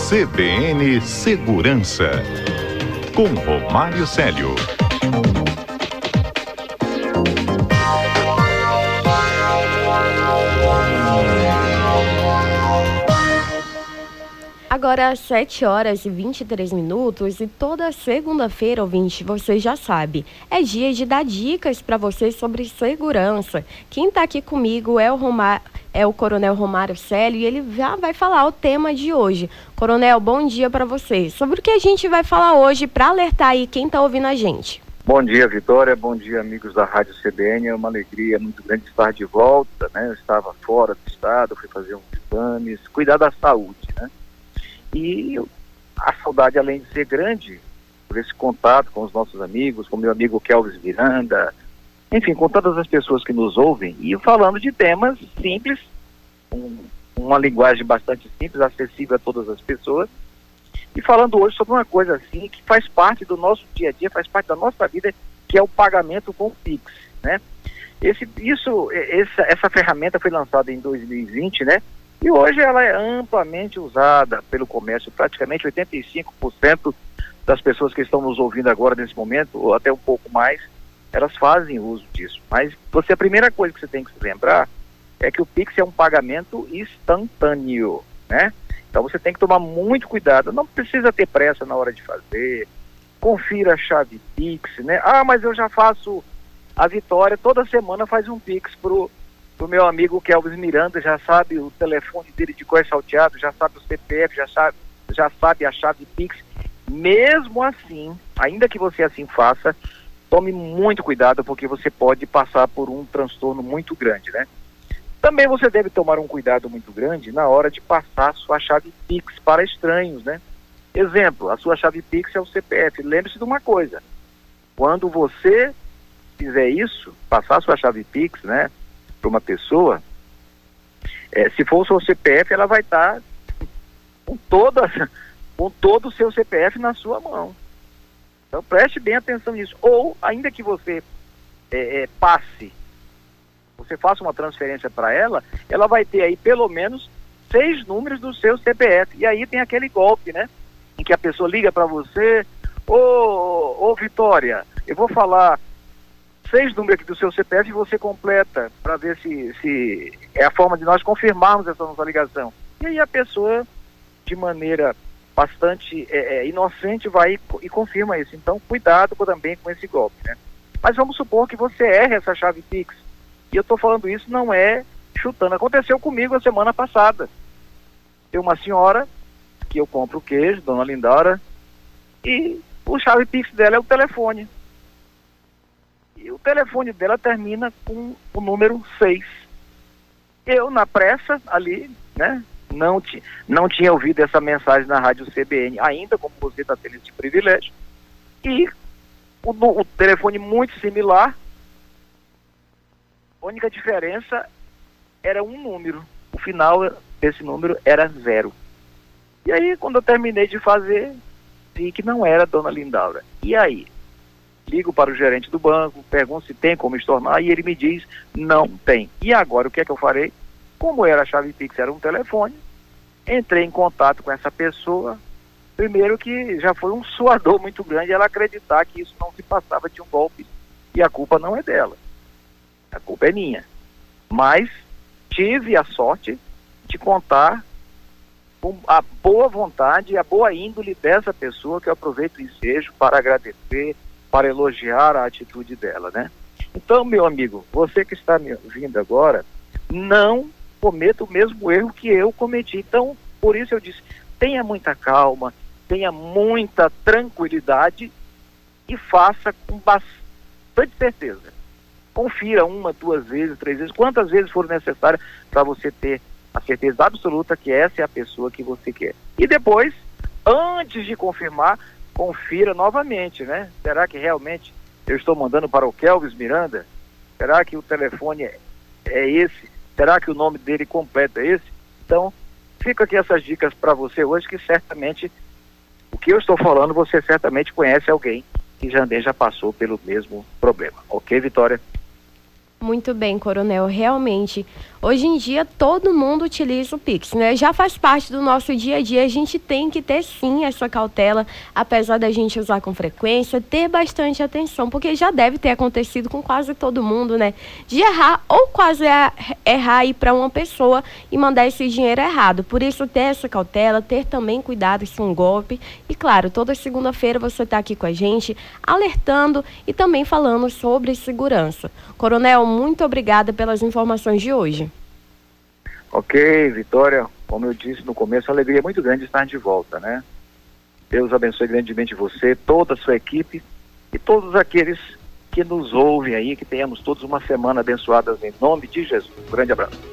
CBN Segurança, com Romário Célio. Agora às 7h23 e toda segunda-feira, ouvinte, você já sabe, é dia de dar dicas para vocês sobre segurança. Quem está aqui comigo é o Coronel Romário Célio e ele já vai falar o tema de hoje. Coronel, bom dia para você. Sobre o que a gente vai falar hoje para alertar aí quem está ouvindo a gente? Bom dia, Vitória. Bom dia, amigos da Rádio CBN. É uma alegria muito grande estar de volta, né? Eu estava fora do estado, fui fazer uns exames, cuidar da saúde, né? E a saudade, além de ser grande, por esse contato com os nossos amigos, com meu amigo Kelvis Miranda, enfim, com todas as pessoas que nos ouvem, e falando de temas simples, uma linguagem bastante simples, acessível a todas as pessoas, e falando hoje sobre uma coisa assim, que faz parte do nosso dia a dia, faz parte da nossa vida, que é o pagamento com Pix, né? Essa ferramenta foi lançada em 2020, né? E hoje ela é amplamente usada pelo comércio. Praticamente 85% das pessoas que estão nos ouvindo agora nesse momento, ou até um pouco mais, elas fazem uso disso. Mas a primeira coisa que você tem que se lembrar é que o Pix é um pagamento instantâneo, né? Então você tem que tomar muito cuidado. Não precisa ter pressa na hora de fazer. Confira a chave Pix, né? Ah, mas eu já faço a Vitória, toda semana faz um Pix pro meu amigo Kelvis Miranda, já sabe o telefone dele de cor salteado, já sabe o CPF, já sabe a chave Pix. Mesmo assim, ainda que você assim faça, tome muito cuidado, porque você pode passar por um transtorno muito grande, né? Também você deve tomar um cuidado muito grande na hora de passar a sua chave Pix para estranhos, né? Exemplo, a sua chave Pix é o CPF. Lembre-se de uma coisa, quando você fizer isso, passar a sua chave Pix, né, para uma pessoa, se for o seu CPF, ela vai estar com todo o seu CPF na sua mão. Então preste bem atenção nisso. Ou, ainda que você você faça uma transferência para ela, ela vai ter aí pelo menos 6 números do seu CPF. E aí tem aquele golpe, né, em que a pessoa liga para você: ô Vitória, eu vou falar 6 números aqui do seu CPF e você completa para ver se é a forma de nós confirmarmos essa nossa ligação. E aí a pessoa, de maneira bastante inocente, vai e confirma isso. Então, cuidado também com esse golpe, né? Mas vamos supor que você erre essa chave Pix. E eu estou falando isso não é chutando. Aconteceu comigo a semana passada. Tem uma senhora que eu compro queijo, dona Lindaura, e o chave Pix dela é o telefone. E o telefone dela termina com o número 6. Eu, na pressa, ali, né, não tinha ouvido essa mensagem na rádio CBN ainda, como você está tendo esse privilégio. E o telefone muito similar, a única diferença era um número. O final desse número era 0. E aí, quando eu terminei de fazer, vi que não era Dona Lindaura. E aí? Ligo para o gerente do banco, pergunto se tem como estornar, e ele me diz: não tem. E agora, o que é que eu farei? Como era a chave Pix, era um telefone, entrei em contato com essa pessoa. Primeiro que já foi um suador muito grande ela acreditar que isso não se passava de um golpe, e a culpa não é dela, a culpa é minha. Mas tive a sorte de contar com a boa vontade e a boa índole dessa pessoa, que eu aproveito o ensejo para agradecer, para elogiar a atitude dela, né? Então, meu amigo, você que está me ouvindo agora, não cometa o mesmo erro que eu cometi. Então, por isso eu disse, tenha muita calma, tenha muita tranquilidade e faça com bastante certeza. Confira 1, 2 vezes, 3 vezes, quantas vezes for necessário para você ter a certeza absoluta que essa é a pessoa que você quer. E depois, antes de confirmar, confira novamente, né? Será que realmente eu estou mandando para o Kelvis Miranda? Será que o telefone é esse? Será que o nome dele completo é esse? Então, fica aqui essas dicas para você hoje, que certamente, o que eu estou falando, você certamente conhece alguém que já passou pelo mesmo problema. Ok, Vitória? Muito bem, Coronel, realmente, hoje em dia todo mundo utiliza o Pix, né? Já faz parte do nosso dia a dia, a gente tem que ter sim essa cautela, apesar da gente usar com frequência, ter bastante atenção, porque já deve ter acontecido com quase todo mundo, né? De errar ou quase errar aí para uma pessoa e mandar esse dinheiro errado. Por isso, ter essa cautela, ter também cuidado se um golpe. E claro, toda segunda-feira você está aqui com a gente, alertando e também falando sobre segurança. Coronel, muito obrigada pelas informações de hoje. Ok, Vitória, como eu disse no começo, a alegria é muito grande estar de volta, né? Deus abençoe grandemente você, toda a sua equipe e todos aqueles que nos ouvem aí, que tenhamos todos uma semana abençoada em nome de Jesus. Um grande abraço.